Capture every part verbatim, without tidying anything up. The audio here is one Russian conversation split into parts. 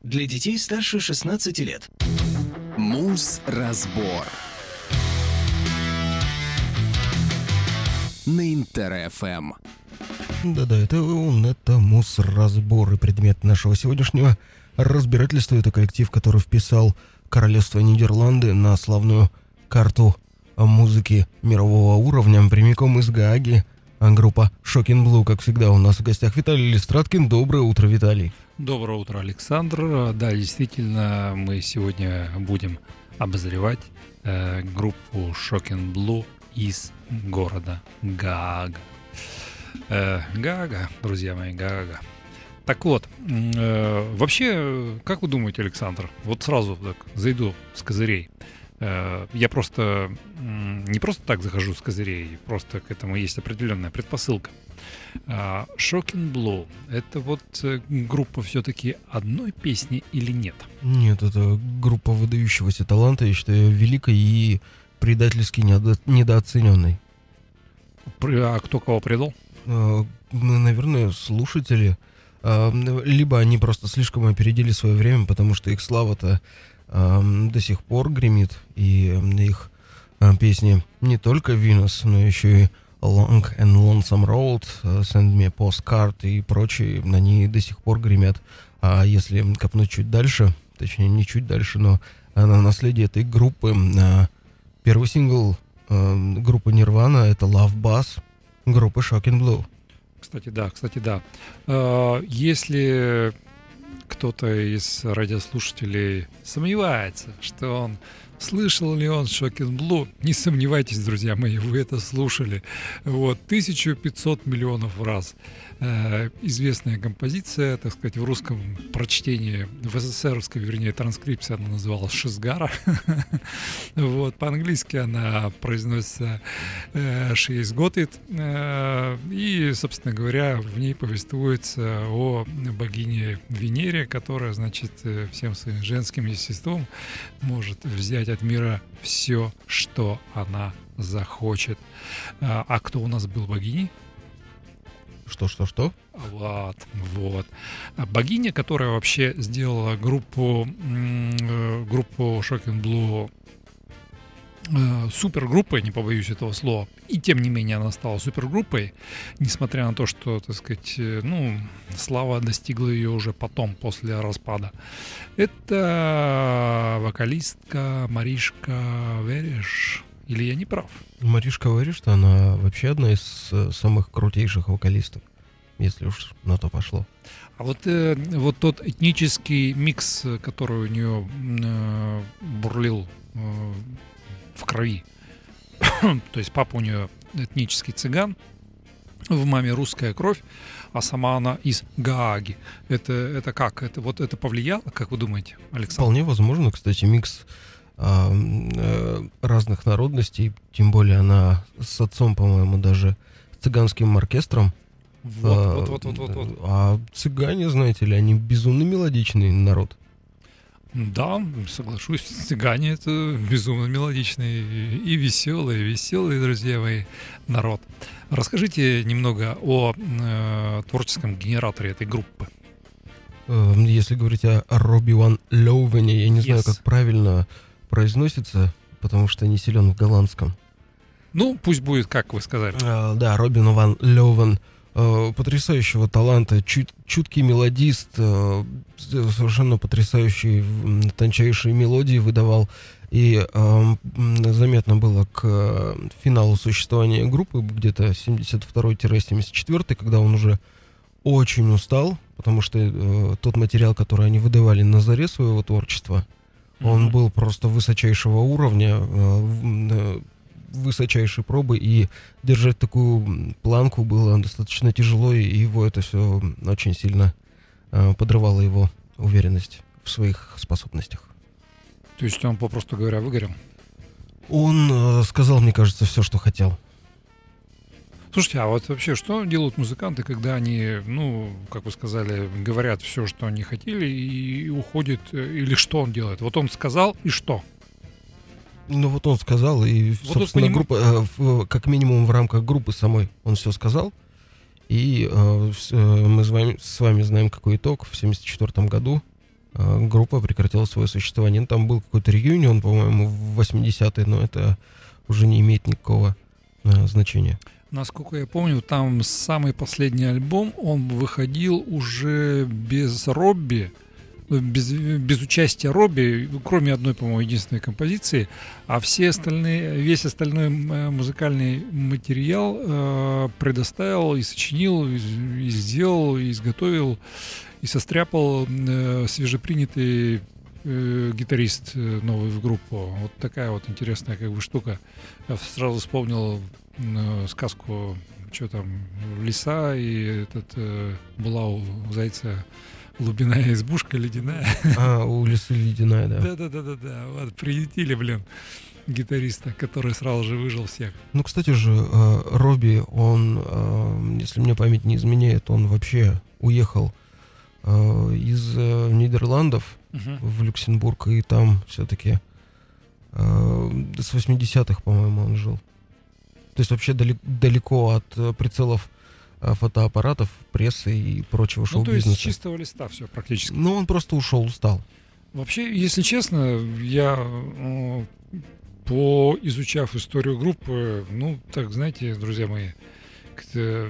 Для детей старше шестнадцати лет. Муз-разбор на Интер-ФМ. Да-да, это он, это муз-разбор, и предмет нашего сегодняшнего разбирательства — это коллектив, который вписал королевство Нидерланды на славную карту музыки мирового уровня прямиком из Гааги. Группа Shocking Blue, как всегда, у нас в гостях Виталий Листраткин. Доброе утро, Виталий. Доброе утро, Александр. Да, действительно, мы сегодня будем обозревать э, группу Shocking Blue из города Гаага. Э, Гаага, друзья мои, Гаага. Так вот, э, вообще, как вы думаете, Александр, вот сразу так зайду с козырей. Э, я просто э, не просто так захожу с козырей, просто к этому есть определенная предпосылка. Uh, Shocking Blue — это вот э, группа все-таки одной песни или нет? Нет, это группа выдающегося таланта, я считаю, великой и предательски недо- недооцененной. А кто кого предал? Uh, наверное, слушатели. Uh, либо они просто слишком опередили свое время, потому что их слава-то uh, до сих пор гремит, и их uh, песни не только Venus, но еще и Long and Lonesome Road, Send Me a Postcard и прочие, они до сих пор гремят. А если копнуть чуть дальше, точнее не чуть дальше, но на наследие этой группы, первый сингл группы Nirvana — это Love Buzz группы Shocking Blue. Кстати, да, кстати, да. Если кто-то из радиослушателей сомневается, что он слышал ли он Shocking Blue, не сомневайтесь, друзья мои, вы это слушали. Вот, тысяча пятьсот миллионов раз. Э, известная композиция, так сказать, в русском прочтении, в эсэсэровской, вернее, транскрипции она называлась «Шизгара». Вот, по-английски она произносится «She is got it». И, собственно говоря, в ней повествуется о богине Венере, которая, значит, всем своим женским естеством может взять от мира все, что она захочет. А, а кто у нас был богиней? Что-что-что? Вот, вот. Богиня, которая вообще сделала группу, группу Shocking Blue супергруппой, не побоюсь этого слова, и тем не менее она стала супергруппой, несмотря на то, что, так сказать, ну, слава достигла ее уже потом, после распада. Это вокалистка Маришка Вереш. Или я не прав? Маришка Вереш, она вообще одна из самых крутейших вокалисток, если уж на то пошло. А вот, э, вот тот этнический микс, который у нее э, бурлил э, в крови. То есть папа у нее этнический цыган, в маме русская кровь, а сама она из Гааги. Это, это как? Это, вот это повлияло, как вы думаете, Александр? Вполне возможно, кстати, микс а, а, разных народностей, тем более она с отцом, по-моему, даже цыганским оркестром. Вот, а, вот, вот, вот, вот, вот. А цыгане, знаете ли, они безумно мелодичный народ. Да, соглашусь, цыгане — это безумно мелодичный и веселый, веселый, друзья мои, народ. Расскажите немного о э, творческом генераторе этой группы. Если говорить о Робби Ван Лоувене, я не Yes. знаю, как правильно произносится, потому что не силен в голландском. Ну, пусть будет, как вы сказали. А, да, Робин Ван Лоувен. Потрясающего таланта, чут, чуткий мелодист, совершенно потрясающие тончайшие мелодии выдавал. И э, заметно было к финалу существования группы, где-то семьдесят второй - семьдесят четвёртый, когда он уже очень устал, потому что э, тот материал, который они выдавали на заре своего творчества, mm-hmm. он был просто высочайшего уровня, э, высочайшей пробы, и держать такую планку было достаточно тяжело, и его это все очень сильно э, подрывало его уверенность в своих способностях. То есть он, попросту говоря, выгорел? Он э, сказал, мне кажется, все, что хотел. Слушайте, а вот вообще, что делают музыканты, когда они, ну, как вы сказали, говорят все, что они хотели, и уходят, или что он делает? Вот он сказал, и что? Ну вот он сказал, и, вот собственно, поним... группа, э, в, как минимум в рамках группы самой он все сказал. И э, с, э, мы с вами, с вами знаем, какой итог. В семьдесят четвёртом году э, группа прекратила свое существование. Ну, там был какой-то реюнион, по-моему, в восьмидесятые, но это уже не имеет никакого э, значения. Насколько я помню, там самый последний альбом, он выходил уже без Робби, без, без участия Робби, кроме одной, по-моему, единственной композиции, а все остальные, весь остальной музыкальный материал э, предоставил и сочинил, и, и сделал, и изготовил, и состряпал э, свежепринятый э, гитарист новый в группу. Вот такая вот интересная как бы штука. Я сразу вспомнил э, сказку, что там, лиса, и этот э, была у зайца глубиная избушка ледяная. А, у лисы ледяная, да. Да-да-да-да-да. Вот, приютили, блин, гитариста, который сразу же выжил всех. Ну, кстати же, э, Робби, он, э, если мне память не изменяет, он вообще уехал э, из э, Нидерландов uh-huh. в Люксембург, и там все-таки э, с восьмидесятых, по-моему, он жил. То есть вообще дали- далеко от э, прицелов фотоаппаратов, прессы и прочего шоу-бизнеса. Ну, то есть с чистого листа все практически. Ну, он просто ушел, устал. Вообще, если честно, я, ну, поизучав историю группы, ну, так, знаете, друзья мои, как-то,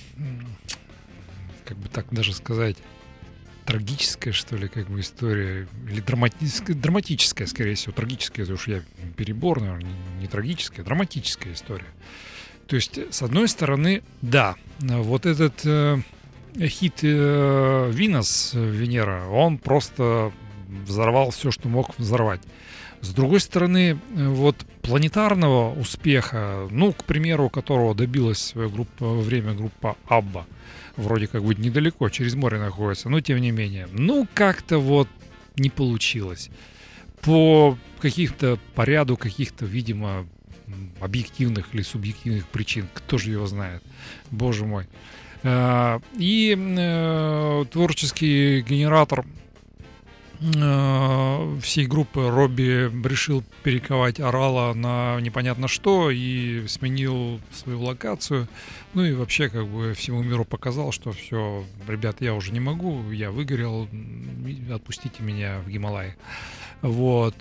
как бы так даже сказать, трагическая, что ли, как бы история, или драматическая, драматическая, скорее всего, трагическая, это уж я перебор, наверное, не, не трагическая, драматическая история. То есть, с одной стороны, да, вот этот э, хит э, «Винос», «Венера», он просто взорвал все, что мог взорвать. С другой стороны, вот планетарного успеха, ну, к примеру, которого добилась своя группа во время группа «Абба», вроде как бы недалеко, через море находится, но тем не менее, ну, как-то вот не получилось. По каких-то, по ряду каких-то, видимо, объективных или субъективных причин, кто же его знает, боже мой. И творческий генератор всей группы Робби решил перековать орала на непонятно что и сменил свою локацию. Ну и вообще как бы всему миру показал, что все, ребят, я уже не могу, я выгорел, отпустите меня в Гималаи. Вот.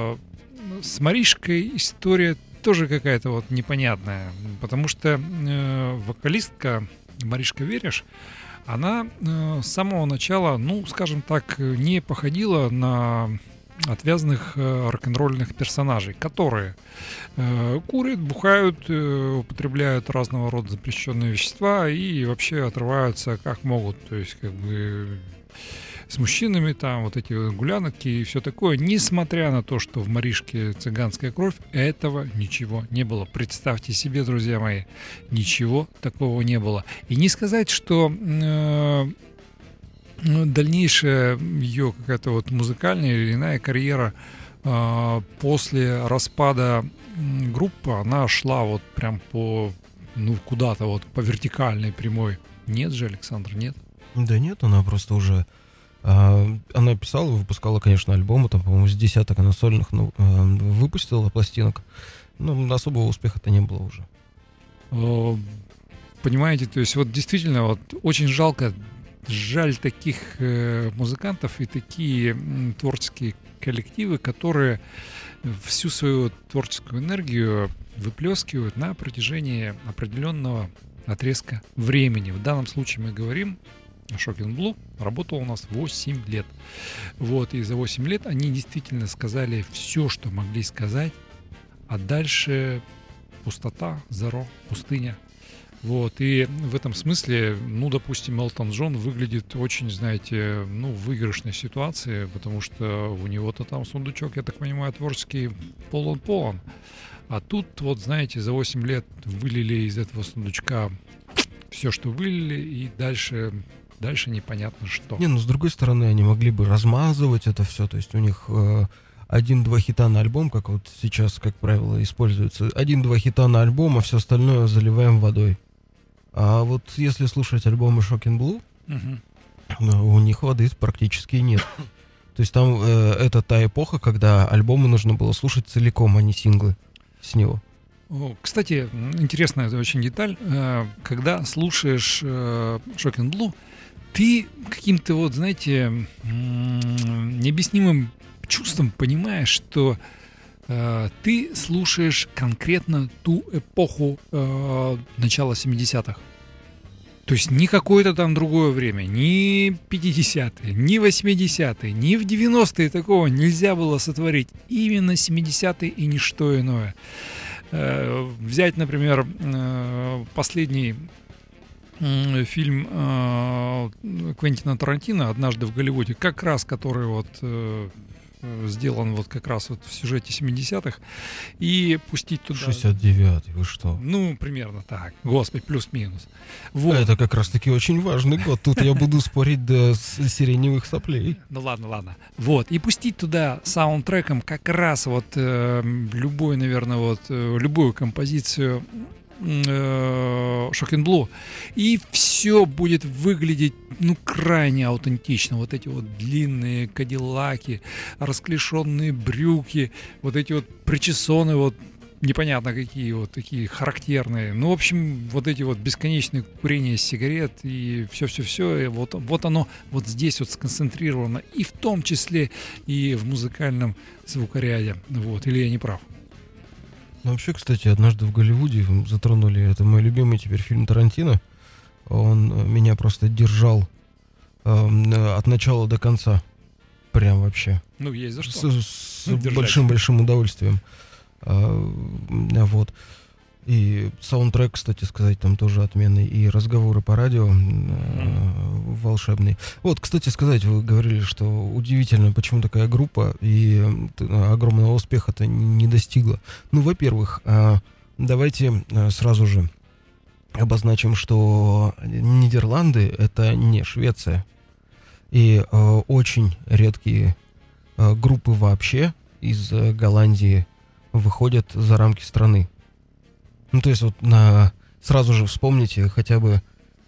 С Маришкой история тоже какая-то вот непонятная, потому что э, вокалистка Маришка Вереш, она э, с самого начала, ну, скажем так, не походила на отвязных э, рок-н-ролльных персонажей, которые э, курят, бухают, э, употребляют разного рода запрещенные вещества и вообще отрываются как могут, то есть как бы с мужчинами, там вот эти гулянки и все такое, несмотря на то, что в Маришке цыганская кровь, этого ничего не было. Представьте себе, друзья мои, ничего такого не было. И не сказать, что э, дальнейшая ее какая-то вот музыкальная или иная карьера э, после распада группы, она шла вот прям по, ну, куда-то вот по вертикальной прямой. Нет же, Александр, нет? Да нет, она просто уже... Она писала, выпускала, конечно, альбомы, там, по-моему, с десяток она сольных, ну, выпустила пластинок, но особого успеха-то не было уже. Понимаете, то есть вот действительно вот очень жалко, жаль таких э, музыкантов и такие м, творческие коллективы, которые всю свою творческую энергию выплескивают на протяжении определенного отрезка времени. В данном случае мы говорим, Shocking Blue работал у нас восемь лет. Вот, и за восемь лет они действительно сказали все, что могли сказать, а дальше пустота, зеро, пустыня. Вот, и в этом смысле, ну, допустим, Элтон Джон выглядит очень, знаете, ну, в выигрышной ситуации, потому что у него-то там сундучок, я так понимаю, творческий полон-полон. А тут, вот, знаете, за восемь лет вылили из этого сундучка все, что вылили, и дальше... Дальше непонятно что. Не, ну с другой стороны, они могли бы размазывать это все. То есть у них э, один-два хита на альбом, как вот сейчас, как правило, используется. Один-два хита на альбом, а все остальное заливаем водой. А вот если слушать альбомы Shocking Blue, uh-huh. у них воды практически нет. То есть там э, это та эпоха, когда альбомы нужно было слушать целиком, а не синглы с него. Кстати, интересная это очень деталь. Когда слушаешь Shocking Blue, ты каким-то вот, знаете, необъяснимым чувством понимаешь, что э, ты слушаешь конкретно ту эпоху э, начала семидесятых. То есть не какое-то там другое время, ни пятидесятые, ни восьмидесятые, ни в девяностые такого нельзя было сотворить. Именно семидесятые и ничто иное. Э, взять, например, э, последний э, фильм э, Квентина Тарантино «Однажды в Голливуде», как раз который вот... Э, сделан вот как раз вот в сюжете семидесятых, и пустить туда... шестьдесят девятый, вы что? Ну, примерно так. Господи, плюс-минус. Вот. Это как раз-таки очень важный год. Тут я буду спорить до сиреневых соплей. Ну ладно, ладно. Вот. И пустить туда саундтреком как раз вот э, любой, наверное, вот э, любую композицию Shocking Blue, и все будет выглядеть, ну, крайне аутентично. Вот эти вот длинные кадиллаки, расклешенные брюки, вот эти вот причесоны, вот непонятно какие вот такие характерные. Ну, в общем, вот эти вот бесконечные курения сигарет и все-все-все, вот, вот оно вот здесь вот сконцентрировано, и в том числе и в музыкальном звукоряде. Вот. Или я не прав? Ну, вообще, кстати, «Однажды в Голливуде» затронули. Это мой любимый теперь фильм Тарантино. Он меня просто держал э, от начала до конца. Прям вообще. Ну, есть за что. С, с ну, большим-большим удовольствием. А, вот. И саундтрек, кстати сказать, там тоже отменный. И разговоры по радио mm. волшебные. Вот, кстати сказать, вы говорили, что удивительно, почему такая группа и огромного успеха-то не достигла. Ну, во-первых, давайте сразу же обозначим, что Нидерланды — это не Швеция. И очень редкие группы вообще из Голландии выходят за рамки страны. Ну, то есть вот на... сразу же вспомните хотя бы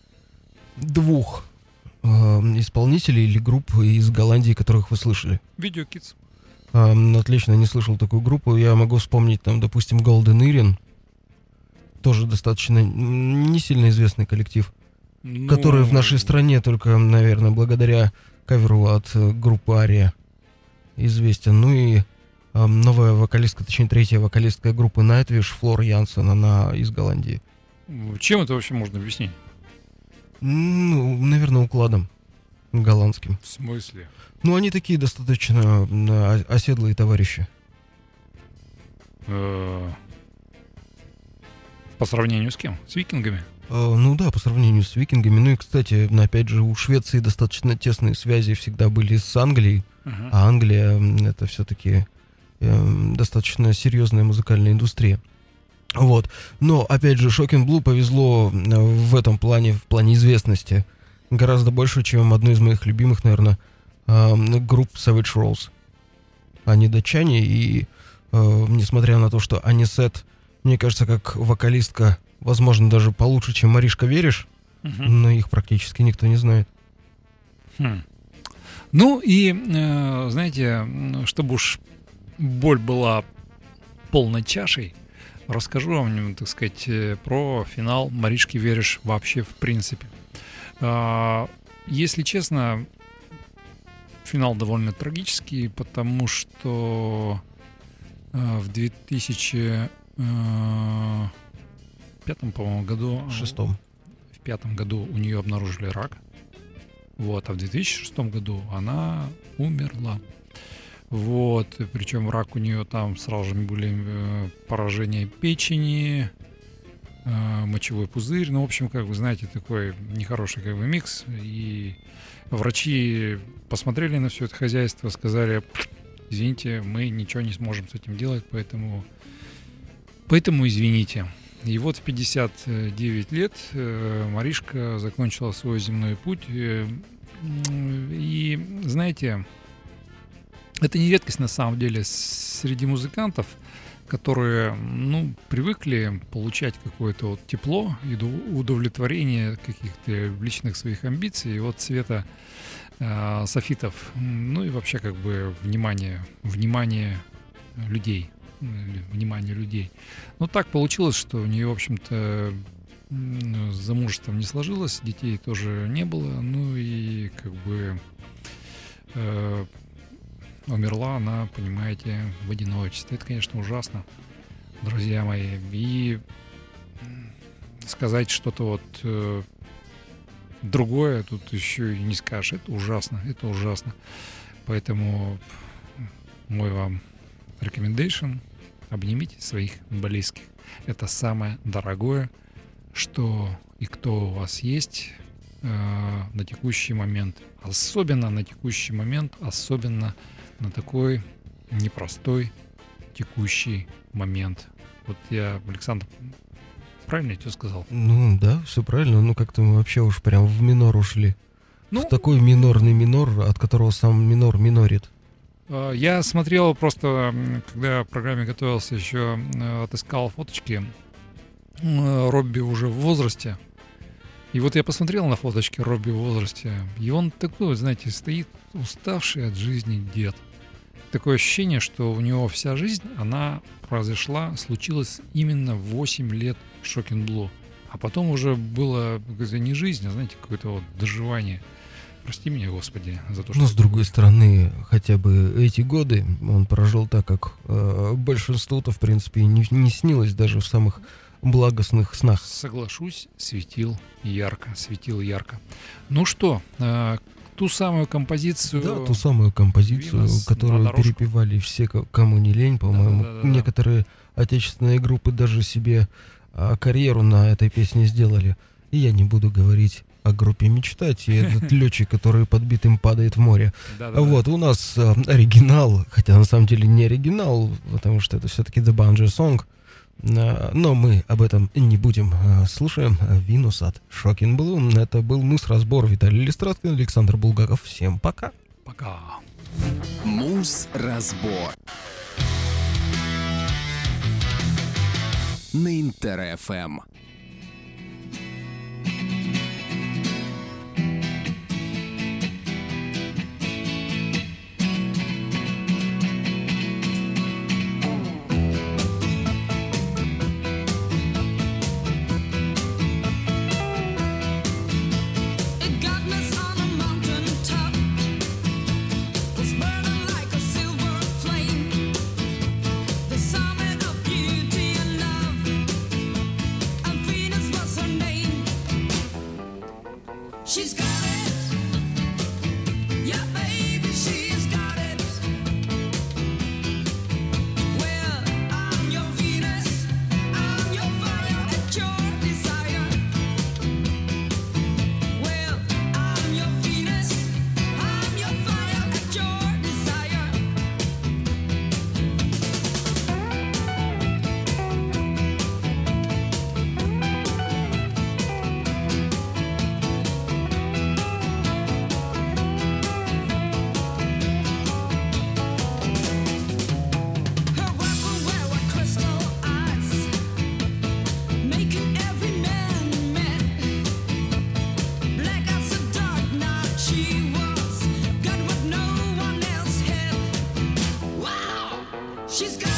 двух э, исполнителей или групп из Голландии, которых вы слышали. Video Kids. Э, отлично, не слышал такую группу. Я могу вспомнить, там, допустим, Golden Earring. Тоже достаточно не сильно известный коллектив. Ну... который в нашей стране только, наверное, благодаря каверу от группы Ария известен. Ну и новая вокалистка, точнее, третья вокалистка группы Nightwish, Флор Янсен, она из Голландии. Чем это вообще можно объяснить? Ну, наверное, укладом голландским. В смысле? Ну, они такие достаточно оседлые товарищи. По сравнению с кем? С викингами? Ну да, по сравнению с викингами. Ну и, кстати, опять же, у Швеции достаточно тесные связи всегда были с Англией. Uh-huh. А Англия — это все-таки э, достаточно серьезная музыкальная индустрия. Вот. Но, опять же, Shocking Blue повезло в этом плане, в плане известности, гораздо больше, чем одной из моих любимых, наверное, э, групп Savage Rose. Они датчане, и э, несмотря на то, что Анисет, мне кажется, как вокалистка, возможно, даже получше, чем Маришка Вериш, uh-huh. но их практически никто не знает. Хм. Ну и, э, знаете, чтобы уж боль была полной чашей, расскажу вам, так сказать, про финал Маришки Вериш вообще в принципе. Э, если честно, финал довольно трагический, потому что э, в две тысячи пятом, по-моему, году... Шестом. В пятом году у нее обнаружили рак. Вот, а в две тысячи шестом году она умерла. Вот, причем рак у нее там сразу же были э, поражения печени, э, мочевой пузырь. Ну, в общем, как вы знаете, такой нехороший как бы микс. И врачи посмотрели на все это хозяйство, сказали: извините, мы ничего не сможем с этим делать, поэтому, поэтому извините. И вот в пятьдесят девять лет э, Маришка закончила свой земной путь. Э, и, знаете, это не редкость на самом деле среди музыкантов, которые, ну, привыкли получать какое-то вот тепло и удовлетворение каких-то личных своих амбиций. И вот цвета э, софитов, ну и вообще как бы внимание, внимание людей. Внимание людей. Но так получилось, что у нее, в общем-то, М, С замужеством не сложилось, детей тоже не было. Ну и как бы э, умерла она, понимаете, в одиночестве. Это, конечно, ужасно, друзья мои. И м, сказать что-то вот э, другое тут еще и не скажешь. Это ужасно, это ужасно. Поэтому мой вам recommendation: обнимите своих близких. Это самое дорогое, что и кто у вас есть э, на текущий момент. Особенно на текущий момент, особенно на такой непростой текущий момент. Вот я, Александр, правильно я тебе сказал? Ну да, все правильно. Ну как-то мы вообще уж прям в минор ушли. Ну, В такой минорный минор, от которого сам минор минорит. э, я смотрел просто, м, когда в программе готовился, еще э, отыскал фоточки. М, Робби уже в возрасте. И вот я посмотрел на фоточки Робби в возрасте, и он такой, вот, знаете, стоит уставший от жизни дед. Такое ощущение, что у него вся жизнь, она произошла, случилась именно в восемь лет Shocking Blue. А потом уже было какая-то не жизнь, а, знаете, какое-то вот доживание. Прости меня, Господи, за то, что... Но с другой стороны, хотя бы эти годы он прожил так, как э, большинству-то, в принципе, не, не снилось даже в самых благостных снах. Соглашусь, светил ярко, светил ярко. Ну что, э, ту самую композицию... Да, ту самую композицию, Винос на которую дорожку. перепевали все, ко- кому не лень, по-моему. Да-да-да-да. Некоторые отечественные группы даже себе а, карьеру на этой песне сделали. И я не буду говорить о группе «Мечтать» и этот летчик, который подбитым падает в море. Да-да-да. Вот, у нас а, оригинал, хотя на самом деле не оригинал, потому что это все-таки The Banjo Song. А, но мы об этом не будем. А, слушаем «Винус» от Shocking Blue. Это был Муз-разбор. Виталий Листраткин, Александр Булгаков. Всем пока. Пока. Муз-разбор на Интер-эф эм. It got us on a mountain top, was burning like a silver flame, the summit of beauty and love, and Venus was her name. She's got it, yeah baby, she's got it. Well, I'm your Venus, I'm your fire at your desire. Well, I'm your Venus, I'm your fire at your desire. Her weapon were with crystal eyes, making every man mad. Black as the dark night she was, got what no one else had. Wow, she's got